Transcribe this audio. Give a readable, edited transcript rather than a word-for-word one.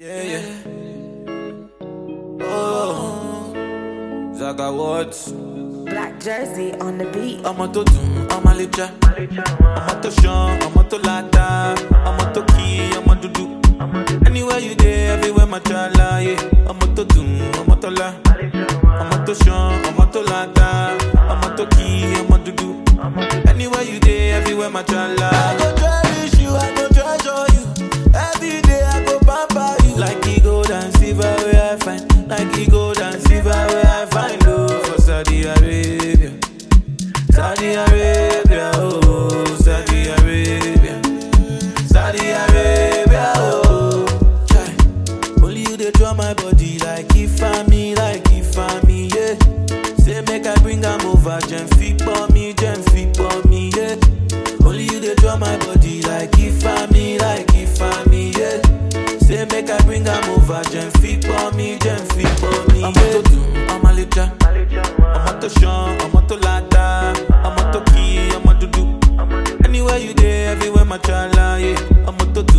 Yeah. Oh, Zaga Watts. Black jersey on the beat. I'm a to doom, I'm a licha. I'm a to Sean, I'm a to Lata. I'm a to Key, I'm a to do. Anywhere you there, everywhere my chala, yeah. I'm a to doom, I'm a to La. I'm a to Sean, I'm a to Lata. I'm a to Key, I'm a to do. Anywhere you there, everywhere my chala. I go cherish you, I go treasure you. Every day I go pamper you. Like he gold and silver where I find. Like he gold and silver where I find. Oh, for Saudi Arabia. Saudi Arabia, oh, Saudi Arabia. Saudi Arabia, oh. Chai. Only you they draw my body like if I'm me, yeah. Say make I bring them over, gem fit for me, yeah. Only you they draw my body like if I'm me, yeah. Say make I bring them over, gem fit for me, yeah. I'm a to do, I'm a licha. I'm a to Sean, I'm a to Lata. I'm a to Key, I'm a to do. Anywhere you there, everywhere my chala, yeah. I'm a to